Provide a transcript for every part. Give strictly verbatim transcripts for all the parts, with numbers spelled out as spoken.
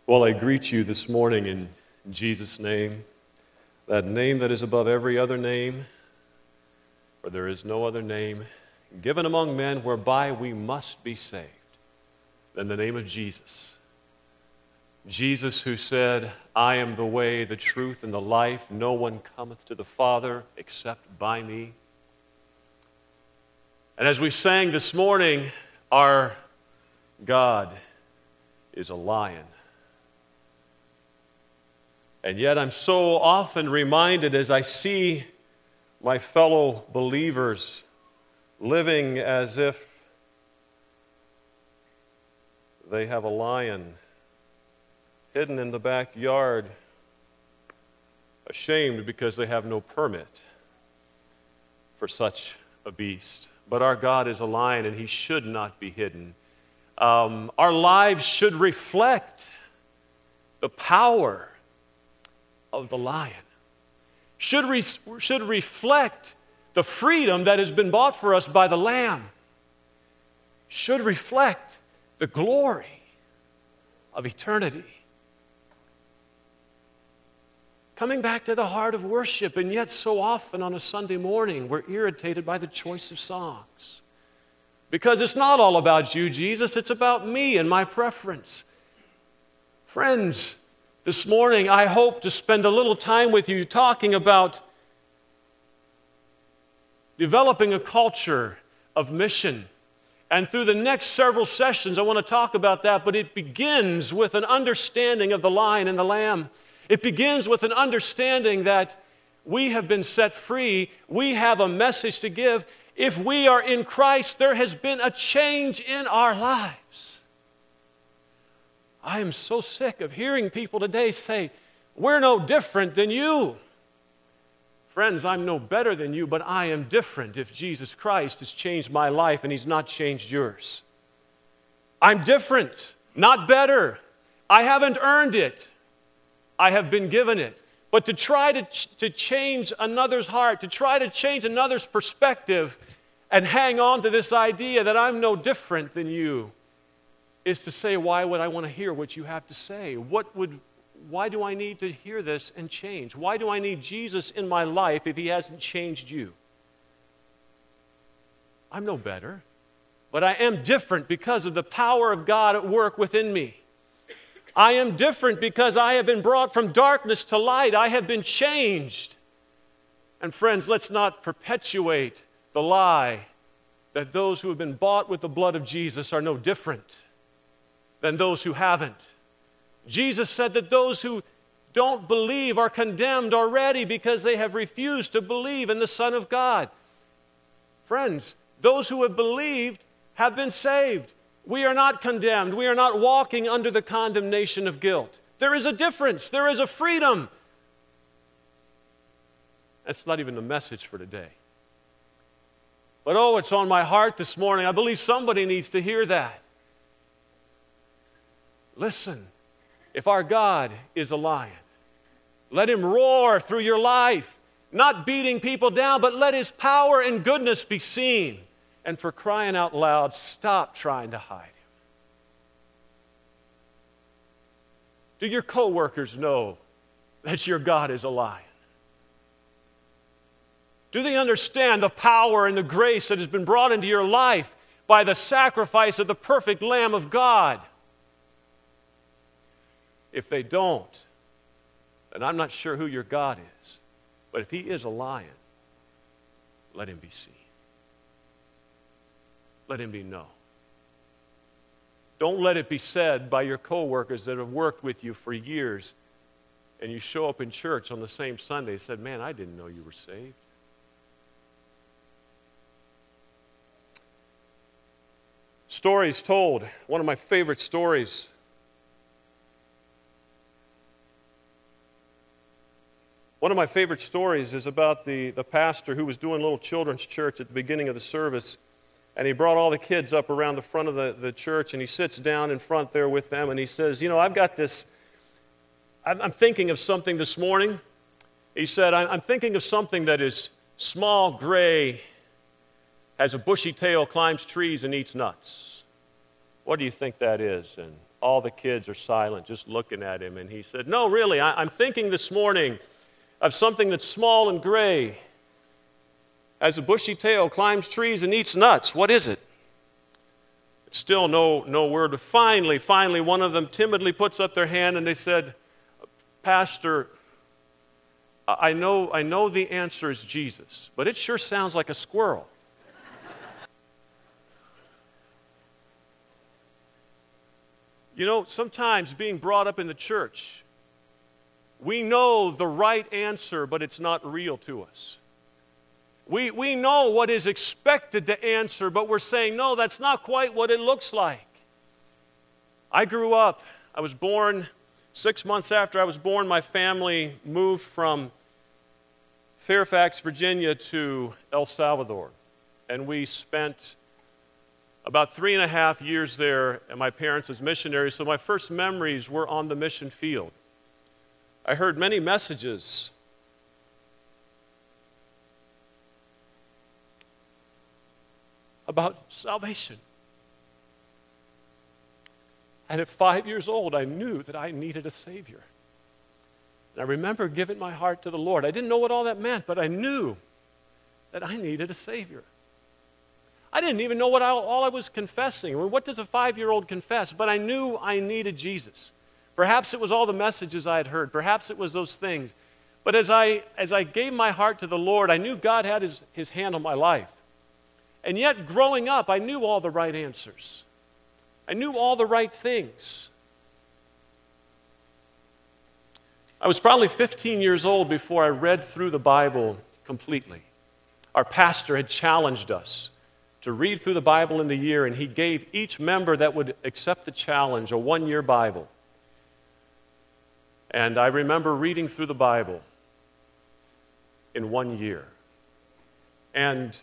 Well, I greet you this morning in Jesus' name, that name that is above every other name, for there is no other name given among men whereby we must be saved than the name of Jesus. Jesus who said, I am the way, the truth, and the life. No one cometh to the Father except by me. And as we sang this morning, our God is a lion. And yet I'm so often reminded as I see my fellow believers living as if they have a lion hidden in the backyard, ashamed because they have no permit for such a beast. But our God is a lion, and he should not be hidden. Um, our lives should reflect the power of the lion, should, re- should reflect the freedom that has been bought for us by the Lamb, should reflect the glory of eternity. Coming back to the heart of worship, and yet so often on a Sunday morning we're irritated by the choice of songs. Because it's not all about you, Jesus, it's about me and my preference. Friends, this morning, I hope to spend a little time with you talking about developing a culture of mission. And through the next several sessions, I want to talk about that, but it begins with an understanding of the lion and the lamb. It begins with an understanding that we have been set free. We have a message to give. If we are in Christ, there has been a change in our lives. I am so sick of hearing people today say, we're no different than you. Friends, I'm no better than you, but I am different if Jesus Christ has changed my life and he's not changed yours. I'm different, not better. I haven't earned it. I have been given it. But to try to, ch- to change another's heart, to try to change another's perspective and hang on to this idea that I'm no different than you, is to say, why would I want to hear what you have to say? What would, why do I need to hear this and change? Why do I need Jesus in my life if he hasn't changed you? I'm no better, but I am different because of the power of God at work within me. I am different because I have been brought from darkness to light. I have been changed. And friends, let's not perpetuate the lie that those who have been bought with the blood of Jesus are no different than those who haven't. Jesus said that those who don't believe are condemned already because they have refused to believe in the Son of God. Friends, those who have believed have been saved. We are not condemned. We are not walking under the condemnation of guilt. There is a difference. There is a freedom. That's not even the message for today. But oh, it's on my heart this morning. I believe somebody needs to hear that. Listen, if our God is a lion, let him roar through your life, not beating people down, but let his power and goodness be seen. And for crying out loud, stop trying to hide him. Do your coworkers know that your God is a lion? Do they understand the power and the grace that has been brought into your life by the sacrifice of the perfect Lamb of God? If they don't, then I'm not sure who your God is. But if he is a lion, let him be seen. Let him be known. Don't let it be said by your coworkers that have worked with you for years and you show up in church on the same Sunday and said, man, I didn't know you were saved. Stories told. One of my favorite stories. One of my favorite stories is about the, the pastor who was doing a little children's church at the beginning of the service. And he brought all the kids up around the front of the, the church, and he sits down in front there with them, and he says, you know, I've got this, I'm, I'm thinking of something this morning. He said, I'm, I'm thinking of something that is small, gray, has a bushy tail, climbs trees, and eats nuts. What do you think that is? And All the kids are silent, just looking at him. And he said, no, really, I, I'm thinking this morning of something that's small and gray, has a bushy tail, climbs trees, and eats nuts. What is it? Still no, no word. But finally, finally, one of them timidly puts up their hand and they said, Pastor, I know, I know the answer is Jesus, but it sure sounds like a squirrel. You know, sometimes being brought up in the church, we know the right answer, but it's not real to us. We, we know what is expected to answer, but we're saying, no, that's not quite what it looks like. I grew up, I was born, six months after I was born, my family moved from Fairfax, Virginia to El Salvador. And we spent about three and a half years there, and my parents as missionaries, so my first memories were on the mission field. I heard many messages about salvation. And at five years old, I knew that I needed a Savior. And I remember giving my heart to the Lord. I didn't know what all that meant, but I knew that I needed a Savior. I didn't even know what I, all I was confessing. I mean, what does a five-year-old confess? But I knew I needed Jesus. Perhaps it was all the messages I had heard. Perhaps it was those things. But as I, as I gave my heart to the Lord, I knew God had his, his hand on my life. And yet, growing up, I knew all the right answers. I knew all the right things. I was probably fifteen years old before I read through the Bible completely. Our pastor had challenged us to read through the Bible in the year, and he gave each member that would accept the challenge a one-year Bible. And I remember reading through the Bible in one year. And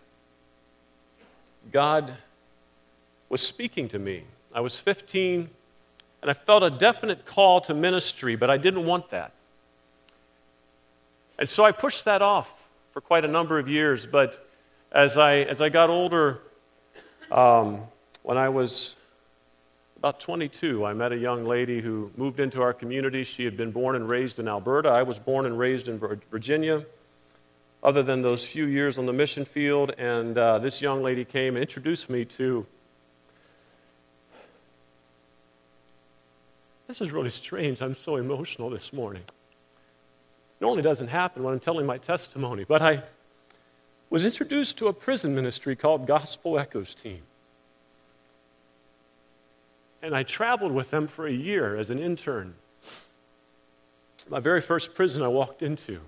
God was speaking to me. I was fifteen, and I felt a definite call to ministry, but I didn't want that. And so I pushed that off for quite a number of years, but as I as I got older, um, when I was about twenty-two, I met a young lady who moved into our community. She had been born and raised in Alberta. I was born and raised in Virginia, other than those few years on the mission field. And uh, this young lady came and introduced me to, this is really strange. I'm so emotional this morning. It normally doesn't happen when I'm telling my testimony, but I was introduced to a prison ministry called Gospel Echoes Team. And I traveled with them for a year as an intern. My very first prison I walked into,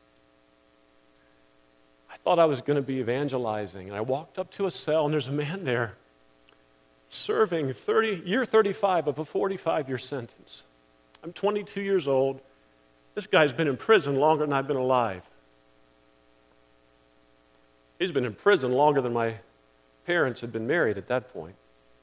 I thought I was going to be evangelizing. And I walked up to a cell, and there's a man there serving thirty, year thirty-five of a forty-five-year sentence. I'm twenty-two years old. This guy's been in prison longer than I've been alive. He's been in prison longer than my parents had been married at that point.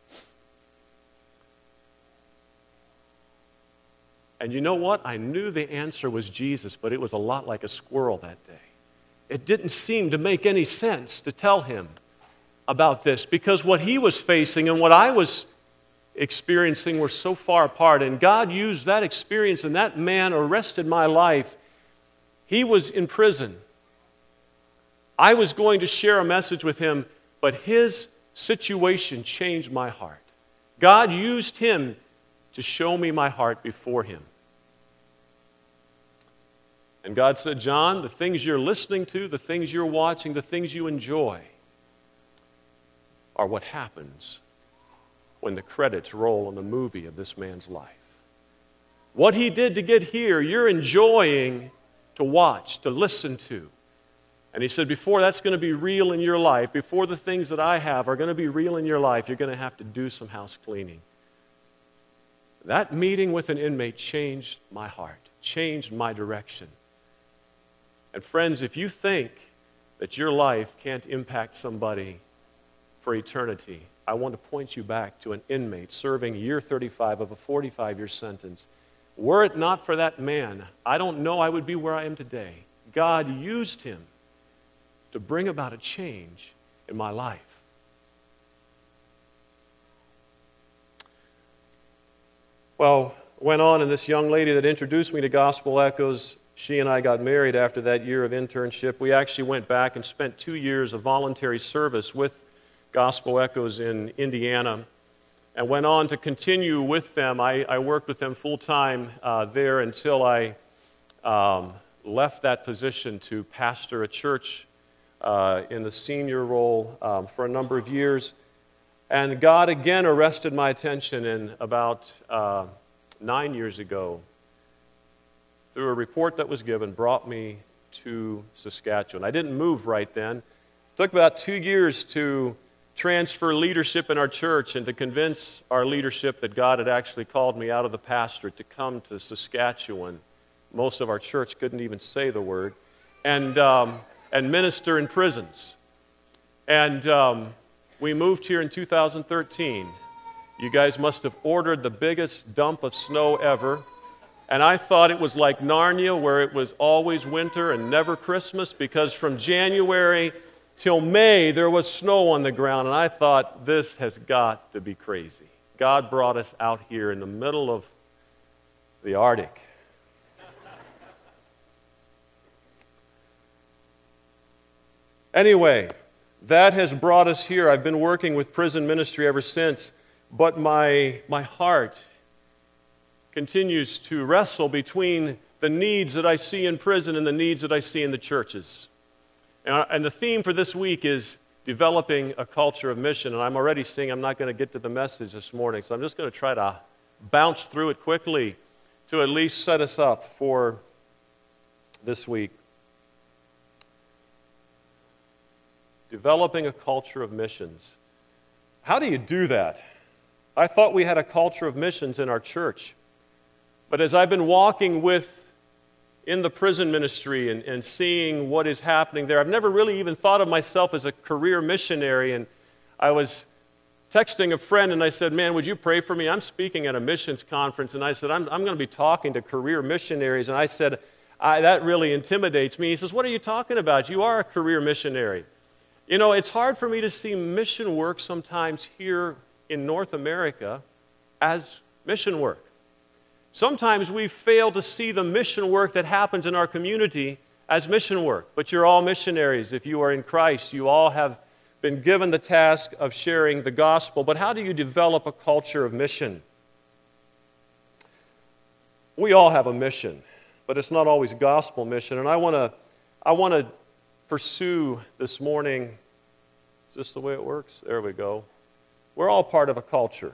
And you know what? I knew the answer was Jesus, but it was a lot like a squirrel that day. It didn't seem to make any sense to tell him about this, because what he was facing and what I was experiencing were so far apart. And God used that experience, and that man arrested my life. He was in prison. I was going to share a message with him, but his situation changed my heart. God used him to show me my heart before him. And God said, John, the things you're listening to, the things you're watching, the things you enjoy are what happens when the credits roll on the movie of this man's life. What he did to get here, you're enjoying to watch, to listen to. And he said, before that's going to be real in your life, before the things that I have are going to be real in your life, you're going to have to do some house cleaning. That meeting with an inmate changed my heart, changed my direction. And friends, if you think that your life can't impact somebody for eternity, I want to point you back to an inmate serving year thirty-five of a forty-five-year sentence. Were it not for that man, I don't know I would be where I am today. God used him to bring about a change in my life. Well, went on, and this young lady that introduced me to Gospel Echoes, she and I got married after that year of internship. We actually went back and spent two years of voluntary service with Gospel Echoes in Indiana, and went on to continue with them. I, I worked with them full-time uh, there until I um, left that position to pastor a church uh, in the senior role um, for a number of years. And God again arrested my attention in about uh, nine years ago, through a report that was given, brought me to Saskatchewan. I didn't move right then. It took about two years to transfer leadership in our church and to convince our leadership that God had actually called me out of the pastorate to come to Saskatchewan. Most of our church couldn't even say the word. And, um, and minister in prisons. And um, we moved here in two thousand thirteen. You guys must have ordered the biggest dump of snow ever. And I thought it was like Narnia, where it was always winter and never Christmas, because from January till May there was snow on the ground. And I thought, this has got to be crazy. God brought us out here in the middle of the Arctic. Anyway, that has brought us here. I've been working with prison ministry ever since, but my, my heart continues to wrestle between the needs that I see in prison and the needs that I see in the churches. And, and the theme for this week is developing a culture of mission. And I'm already saying I'm not going to get to the message this morning, so I'm just going to try to bounce through it quickly to at least set us up for this week. Developing a culture of missions. How do you do that? I thought we had a culture of missions in our church. But as I've been walking with, in the prison ministry and, and seeing what is happening there, I've never really even thought of myself as a career missionary. And I was texting a friend and I said, man, would you pray for me? I'm speaking at a missions conference. And I said, I'm, I'm going to be talking to career missionaries. And I said, I, that really intimidates me. He says, what are you talking about? You are a career missionary. You know, it's hard for me to see mission work sometimes here in North America as mission work. Sometimes we fail to see the mission work that happens in our community as mission work. But you're all missionaries. If you are in Christ, you all have been given the task of sharing the gospel. But how do you develop a culture of mission? We all have a mission, but it's not always gospel mission. And I want to I want to pursue this morning. Is this the way it works? There we go. We're all part of a culture.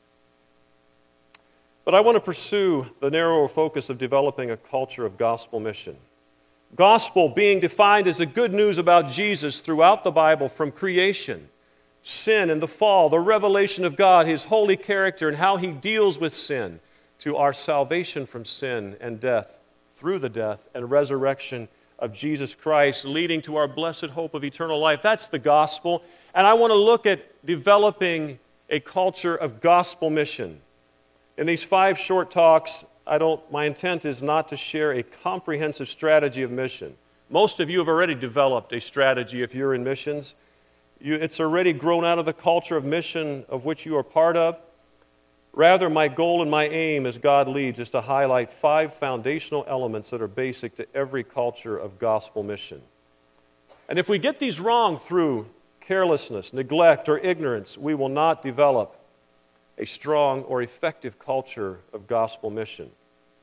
But I want to pursue the narrower focus of developing a culture of gospel mission. Gospel being defined as the good news about Jesus throughout the Bible, from creation, sin and the fall, the revelation of God, His holy character, and how He deals with sin, to our salvation from sin and death through the death and resurrection of Jesus Christ, leading to our blessed hope of eternal life. That's the gospel. And I want to look at developing a culture of gospel mission. In these five short talks, I don't, my intent is not to share a comprehensive strategy of mission. Most of you have already developed a strategy if you're in missions. You, it's already grown out of the culture of mission of which you are part of. Rather, my goal and my aim as God leads is to highlight five foundational elements that are basic to every culture of gospel mission. And if we get these wrong through carelessness, neglect, or ignorance, we will not develop a strong or effective culture of gospel mission.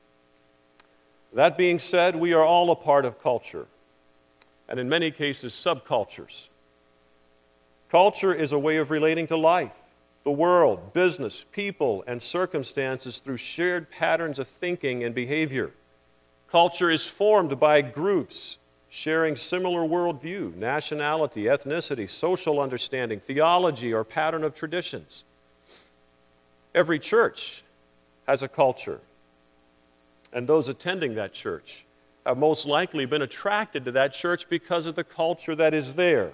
That being said, we are all a part of culture, and in many cases, subcultures. Culture is a way of relating to life, the world, business, people, and circumstances through shared patterns of thinking and behavior. Culture is formed by groups sharing similar worldview, nationality, ethnicity, social understanding, theology, or pattern of traditions. Every church has a culture, and those attending that church have most likely been attracted to that church because of the culture that is there.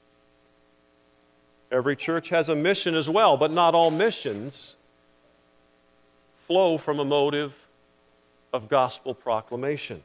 Every church has a mission as well, but not all missions flow from a motive of gospel proclamation.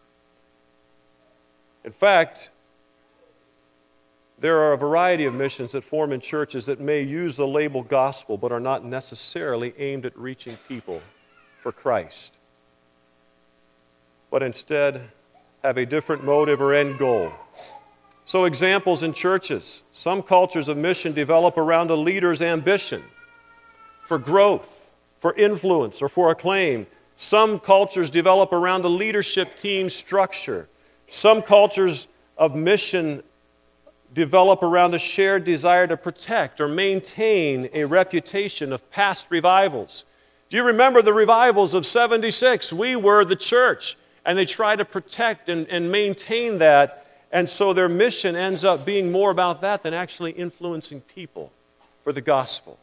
In fact, there are a variety of missions that form in churches that may use the label gospel but are not necessarily aimed at reaching people for Christ, but instead have a different motive or end goal. So examples in churches. Some cultures of mission develop around a leader's ambition for growth, for influence, or for acclaim. Some cultures develop around a leadership team structure. Some cultures of mission develop around a shared desire to protect or maintain a reputation of past revivals. Do you remember the revivals of seventy-six? We were the church, and they try to protect and, and maintain that, and so their mission ends up being more about that than actually influencing people for the gospel.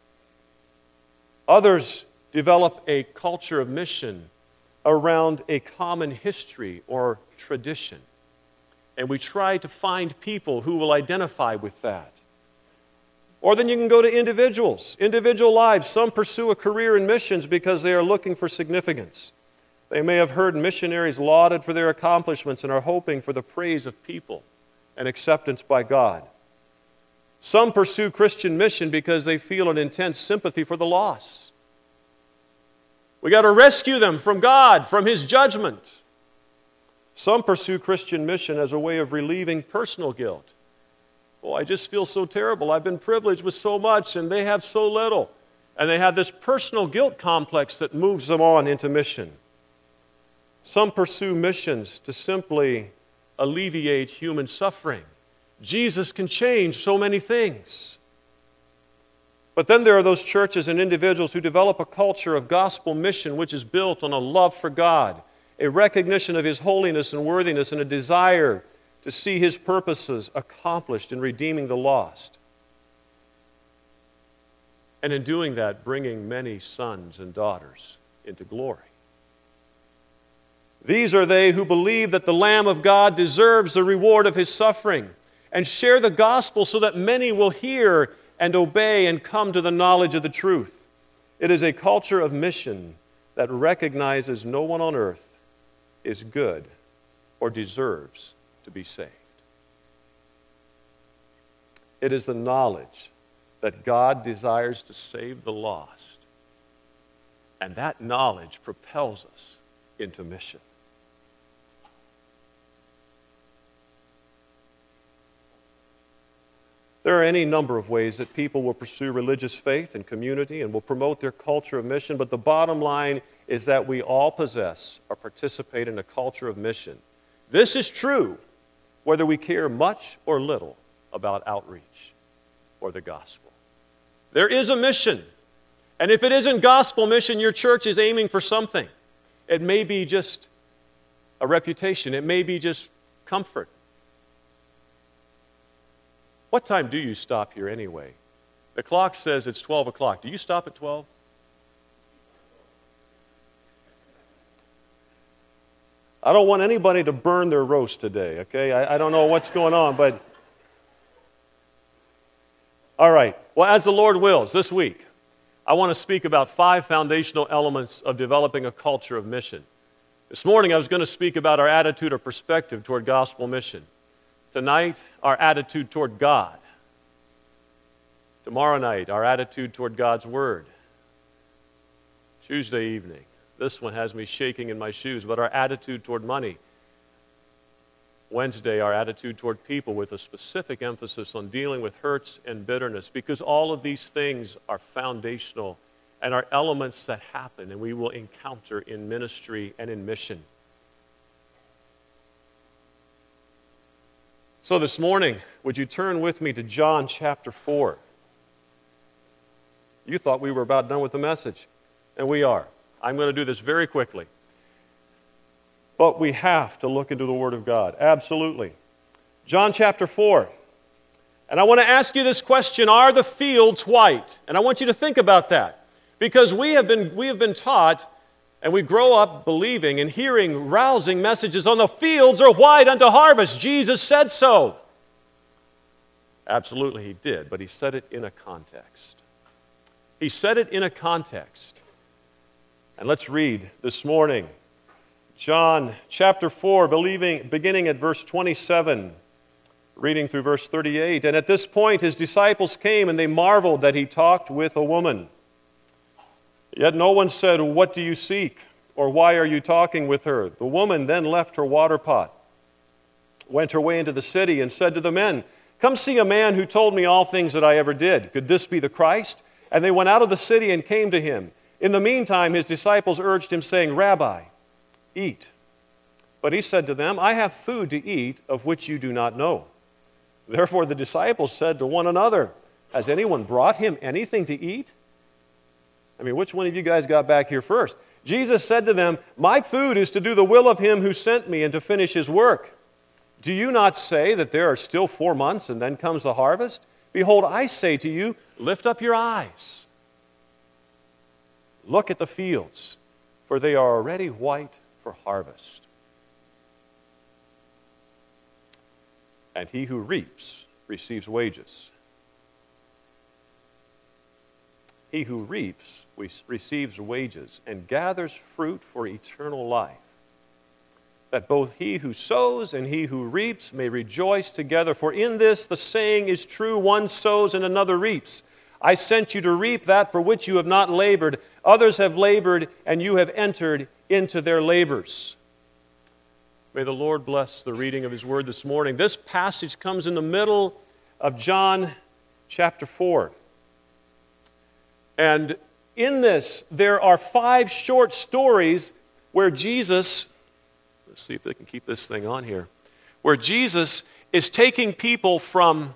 Others develop a culture of mission around a common history or tradition. And we try to find people who will identify with that. Or then you can go to individuals, individual lives. Some pursue a career in missions because they are looking for significance. They may have heard missionaries lauded for their accomplishments and are hoping for the praise of people and acceptance by God. Some pursue Christian mission because they feel an intense sympathy for the lost. We got to rescue them from God, from His judgment. Some pursue Christian mission as a way of relieving personal guilt. Oh, I just feel so terrible. I've been privileged with so much, and they have so little. And they have this personal guilt complex that moves them on into mission. Some pursue missions to simply alleviate human suffering. Jesus can change so many things. But then there are those churches and individuals who develop a culture of gospel mission which is built on a love for God, a recognition of His holiness and worthiness, and a desire to see His purposes accomplished in redeeming the lost. And in doing that, bringing many sons and daughters into glory. These are they who believe that the Lamb of God deserves the reward of His suffering and share the gospel so that many will hear and obey and come to the knowledge of the truth. It is a culture of mission that recognizes no one on earth is good or deserves to be saved. It is the knowledge that God desires to save the lost, and that knowledge propels us into mission. There are any number of ways that people will pursue religious faith and community and will promote their culture of mission, but the bottom line is that we all possess or participate in a culture of mission. This is true whether we care much or little about outreach or the gospel. There is a mission, and if it isn't gospel mission, your church is aiming for something. It may be just a reputation. It may be just comfort. What time do you stop here anyway? The clock says it's twelve o'clock. Do you stop at twelve? I don't want anybody to burn their roast today, okay? I, I don't know what's going on, but... All right. Well, as the Lord wills, this week, I want to speak about five foundational elements of developing a culture of mission. This morning, I was going to speak about our attitude or perspective toward gospel mission. Tonight, our attitude toward God. Tomorrow night, our attitude toward God's Word. Tuesday evening, this one has me shaking in my shoes, but our attitude toward money. Wednesday, our attitude toward people with a specific emphasis on dealing with hurts and bitterness, because all of these things are foundational and are elements that happen and we will encounter in ministry and in mission. So this morning, would you turn with me to John chapter four? You thought we were about done with the message, and we are. I'm going to do this very quickly. But we have to look into the Word of God. Absolutely. John chapter four. And I want to ask you this question, are the fields white? And I want you to think about that. Because we have been, we have been taught, and we grow up believing and hearing rousing messages on the fields are white unto harvest. Jesus said so. Absolutely, He did, but He said it in a context. He said it in a context. And let's read this morning. John chapter four, believing, beginning at verse twenty-seven, reading through verse thirty-eight. And at this point His disciples came, and they marveled that He talked with a woman. Yet no one said, "What do you seek?" or "Why are you talking with her?" The woman then left her water pot, went her way into the city, and said to the men, "Come see a man who told me all things that I ever did. Could this be the Christ?" And they went out of the city and came to him. In the meantime, his disciples urged him, saying, "Rabbi, eat." But he said to them, "I have food to eat of which you do not know." Therefore the disciples said to one another, "Has anyone brought him anything to eat?" I mean, which one of you guys got back here first? Jesus said to them, "My food is to do the will of him who sent me and to finish his work. Do you not say that there are still four months and then comes the harvest? Behold, I say to you, lift up your eyes. Look at the fields, for they are already white for harvest. And he who reaps receives wages. He who reaps receives wages and gathers fruit for eternal life, that both he who sows and he who reaps may rejoice together. For in this the saying is true, one sows and another reaps. I sent you to reap that for which you have not labored. Others have labored, and you have entered into their labors." May the Lord bless the reading of his word this morning. This passage comes in the middle of John chapter four. And in this, there are five short stories where Jesus, let's see if they can keep this thing on here, where Jesus is taking people from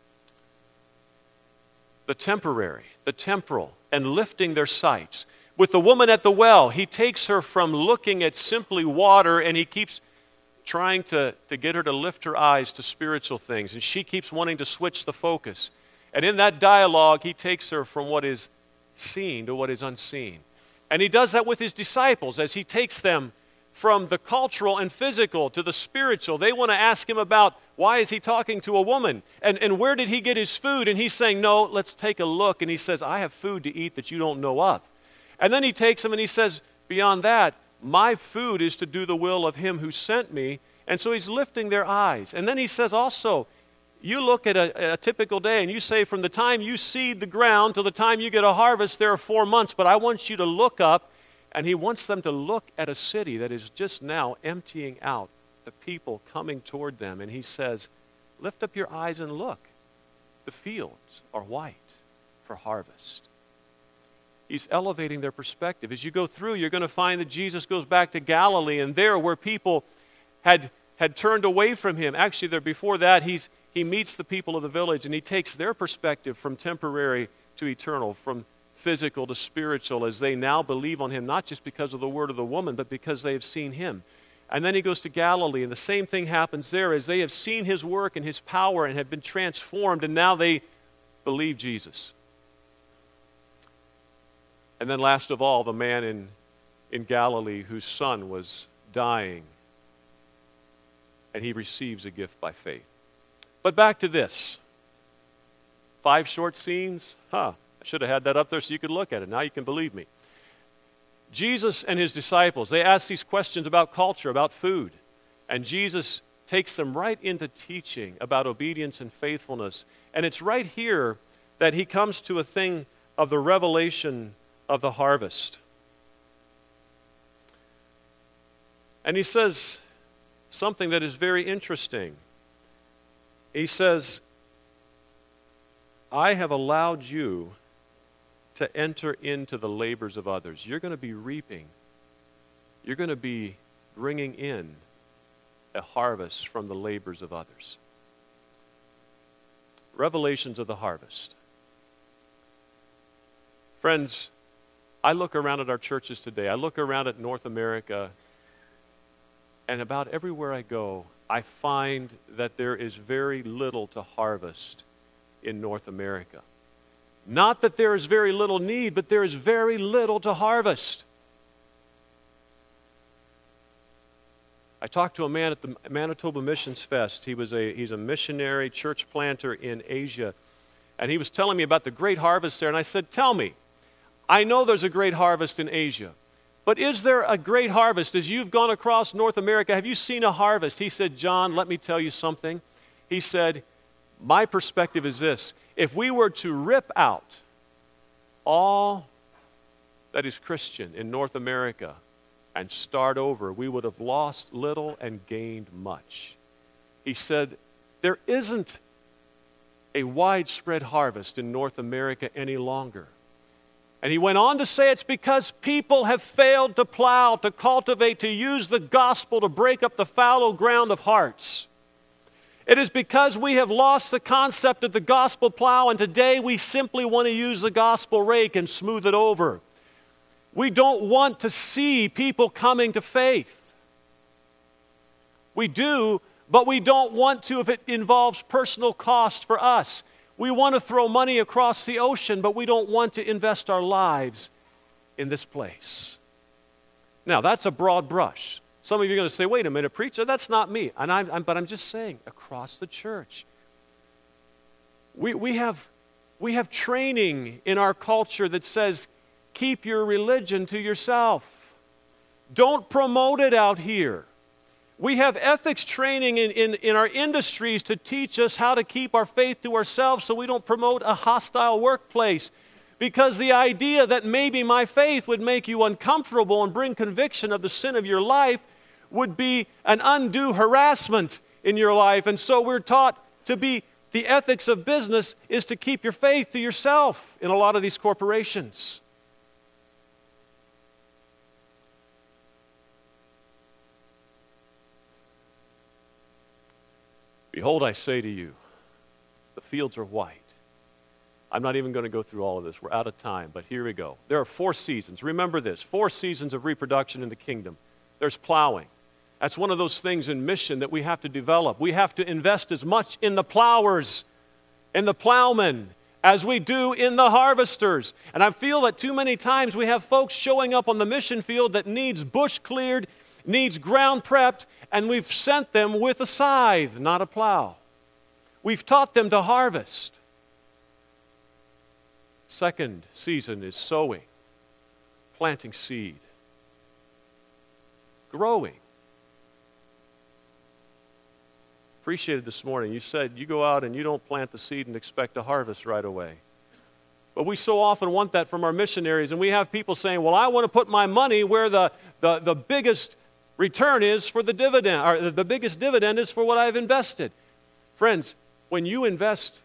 the temporary, the temporal, and lifting their sights. With the woman at the well, he takes her from looking at simply water, and he keeps trying to, to get her to lift her eyes to spiritual things, and she keeps wanting to switch the focus. And in that dialogue, he takes her from what is seen to what is unseen. And he does that with his disciples as he takes them from the cultural and physical to the spiritual. They want to ask him about why is he talking to a woman? And, and where did he get his food? And he's saying, no, let's take a look. And he says, I have food to eat that you don't know of. And then he takes them and he says, beyond that, my food is to do the will of him who sent me. And so he's lifting their eyes. And then he says also, you look at a, a typical day and you say from the time you seed the ground till the time you get a harvest, there are four months. But I want you to look up. And he wants them to look at a city that is just now emptying out, the people coming toward them. And he says, lift up your eyes and look. The fields are white for harvest. He's elevating their perspective. As you go through, you're going to find that Jesus goes back to Galilee, and there where people had, had turned away from him, actually there before that, he's, he meets the people of the village, and he takes their perspective from temporary to eternal, from physical to spiritual, as they now believe on him, not just because of the word of the woman, but because they have seen him. And then he goes to Galilee, and the same thing happens there, as they have seen his work and his power and have been transformed, and now they believe Jesus. And then last of all, the man in, in Galilee whose son was dying, and he receives a gift by faith. But back to this. Five short scenes? Huh. I should have had that up there so you could look at it. Now you can believe me. Jesus and his disciples, they ask these questions about culture, about food. And Jesus takes them right into teaching about obedience and faithfulness. And it's right here that he comes to a thing of the revelation of the harvest. And he says something that is very interesting. He says, I have allowed you to enter into the labors of others. You're going to be reaping. You're going to be bringing in a harvest from the labors of others. Revelations of the harvest. Friends, I look around at our churches today. I look around at North America, and about everywhere I go, I find that there is very little to harvest in North America. Not that there is very little need, but there is very little to harvest. I talked to a man at the Manitoba Missions Fest. He was a he's a missionary church planter in Asia, and he was telling me about the great harvest there. And I said, "Tell me, I know there's a great harvest in Asia, but is there a great harvest as you've gone across North America? Have you seen a harvest?" He said, "John, let me tell you something." He said, "My perspective is this. If we were to rip out all that is Christian in North America and start over, we would have lost little and gained much. He said, there isn't a widespread harvest in North America any longer. And he went on to say it's because people have failed to plow, to cultivate, to use the gospel to break up the fallow ground of hearts. It is because we have lost the concept of the gospel plow, and today we simply want to use the gospel rake and smooth it over. We don't want to see people coming to faith. We do, but we don't want to if it involves personal cost for us. We want to throw money across the ocean, but we don't want to invest our lives in this place. Now, that's a broad brush. Some of you are going to say, wait a minute, preacher, that's not me. And I'm, I'm, but I'm just saying, across the church. We, we, have, we have training in our culture that says, keep your religion to yourself. Don't promote it out here. We have ethics training in, in, in our industries to teach us how to keep our faith to ourselves so we don't promote a hostile workplace. Because the idea that maybe my faith would make you uncomfortable and bring conviction of the sin of your life would be an undue harassment in your life. And so we're taught to be, the ethics of business is to keep your faith to yourself in a lot of these corporations. Behold, I say to you, the fields are white. I'm not even going to go through all of this. We're out of time, but here we go. There are four seasons. Remember this, four seasons of reproduction in the kingdom. There's plowing. That's one of those things in mission that we have to develop. We have to invest as much in the plowers and the plowmen as we do in the harvesters. And I feel that too many times we have folks showing up on the mission field that needs bush cleared, needs ground prepped, and we've sent them with a scythe, not a plow. We've taught them to harvest. Second season is sowing, planting seed, growing. Appreciated this morning. You said you go out and you don't plant the seed and expect a harvest right away. But we so often want that from our missionaries, and we have people saying, well, I want to put my money where the, the, the biggest return is for the dividend, or the biggest dividend is for what I've invested. Friends, when you invest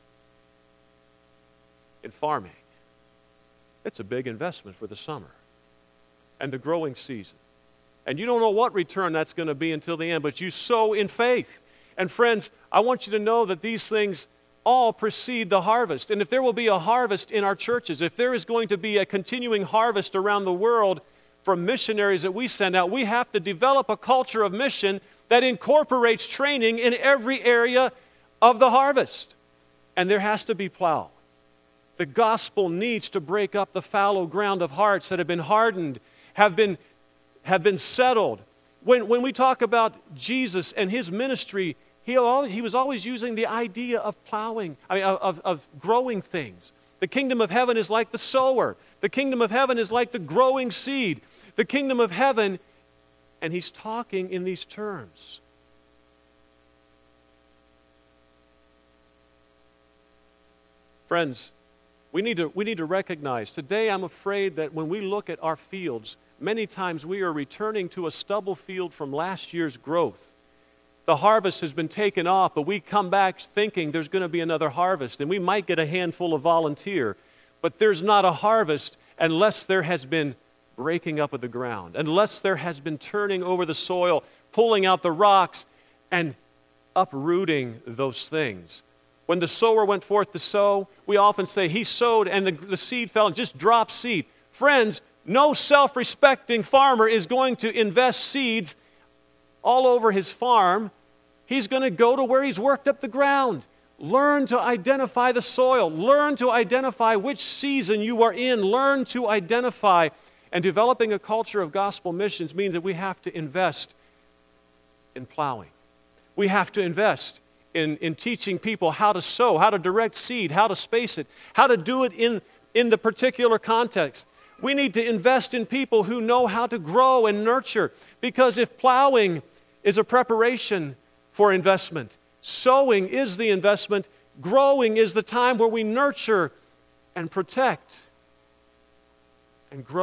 in farming, it's a big investment for the summer and the growing season. And you don't know what return that's going to be until the end, but you sow in faith. And friends, I want you to know that these things all precede the harvest. And if there will be a harvest in our churches, if there is going to be a continuing harvest around the world from missionaries that we send out, we have to develop a culture of mission that incorporates training in every area of the harvest. And there has to be plow. The gospel needs to break up the fallow ground of hearts that have been hardened, have been, have been settled. When, when we talk about Jesus and his ministry, he, always, he was always using the idea of plowing, I mean, of, of growing things. The kingdom of heaven is like the sower. The kingdom of heaven is like the growing seed. The kingdom of heaven, and he's talking in these terms. Friends, we need to, we need to recognize, today I'm afraid that when we look at our fields, many times we are returning to a stubble field from last year's growth. The harvest has been taken off, but we come back thinking there's going to be another harvest, and we might get a handful of volunteer, but there's not a harvest unless there has been breaking up of the ground, unless there has been turning over the soil, pulling out the rocks, and uprooting those things. When the sower went forth to sow, we often say he sowed and the, the seed fell and just dropped seed. Friends, no self-respecting farmer is going to invest seeds all over his farm. He's going to go to where he's worked up the ground. Learn to identify the soil. Learn to identify which season you are in. Learn to identify. And developing a culture of gospel missions means that we have to invest in plowing. We have to invest in, in teaching people how to sow, how to direct seed, how to space it, how to do it in, in the particular context. We need to invest in people who know how to grow and nurture, because if plowing is a preparation for investment, sowing is the investment, growing is the time where we nurture and protect and grow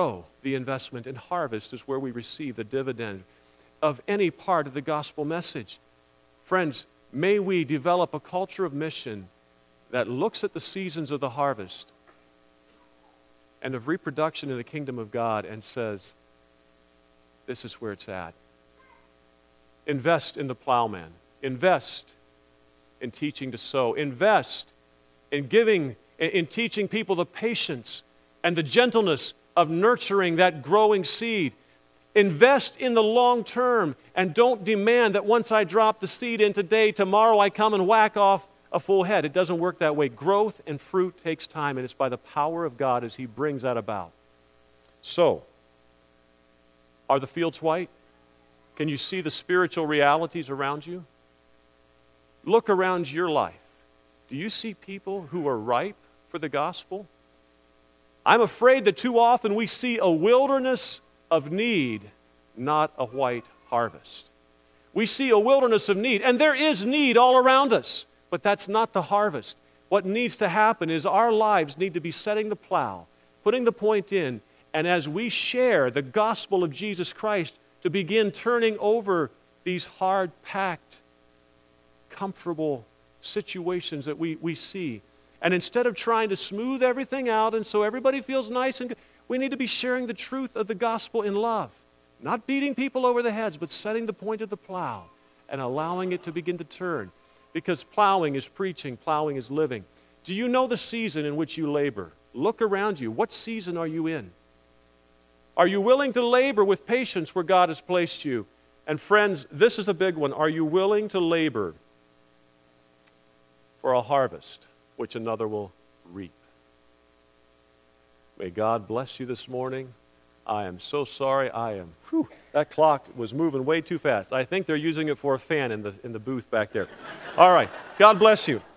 the investment. And harvest is where we receive the dividend of any part of the gospel message. Friends, may we develop a culture of mission that looks at the seasons of the harvest and of reproduction in the kingdom of God and says, this is where it's at. Invest in the plowman. Invest in teaching to sow. Invest in giving, in teaching people the patience and the gentleness of nurturing that growing seed. Invest in the long term and don't demand that once I drop the seed in today, tomorrow I come and whack off a full head. It doesn't work that way. Growth and fruit takes time, and it's by the power of God as He brings that about. So, are the fields white? Can you see the spiritual realities around you? Look around your life. Do you see people who are ripe for the gospel? I'm afraid that too often we see a wilderness of need, not a white harvest. We see a wilderness of need, and there is need all around us, but that's not the harvest. What needs to happen is our lives need to be setting the plow, putting the point in, and as we share the gospel of Jesus Christ, to begin turning over these hard-packed, comfortable situations that we, we see. And instead of trying to smooth everything out and so everybody feels nice and good, we need to be sharing the truth of the gospel in love. Not beating people over the heads, but setting the point of the plow and allowing it to begin to turn. Because plowing is preaching, plowing is living. Do you know the season in which you labor? Look around you. What season are you in? Are you willing to labor with patience where God has placed you? And friends, this is a big one. Are you willing to labor for a harvest which another will reap? May God bless you this morning. I am so sorry. I am, whew, that clock was moving way too fast. I think they're using it for a fan in the, in the booth back there. All right. God bless you.